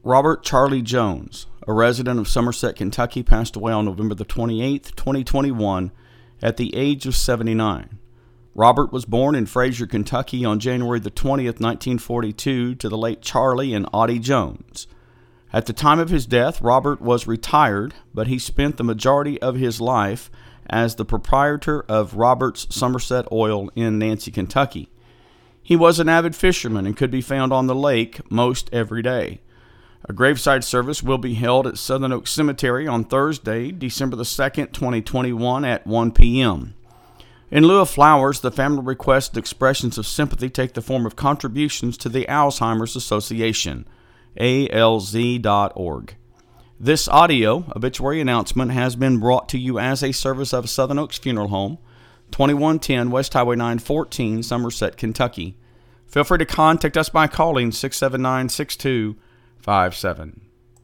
Robert Charlie Jones, a resident of Somerset, Kentucky, passed away on November the 28th, 2021, at the age of 79. Robert was born in Fraser, Kentucky on January the 20th, 1942, to the late Charlie and Audie Jones. At the time of his death, Robert was retired, but he spent the majority of his life as the proprietor of Robert's Somerset Oil in Nancy, Kentucky. He was an avid fisherman and could be found on the lake most every day. A graveside service will be held at Southern Oak Cemetery on Thursday, December the 2nd, 2021 at 1 p.m. In lieu of flowers, the family requests expressions of sympathy take the form of contributions to the Alzheimer's Association, alz.org. This audio obituary announcement has been brought to you as a service of Southern Oaks Funeral Home, 2110 West Highway 914, Somerset, Kentucky. Feel free to contact us by calling 679-6257.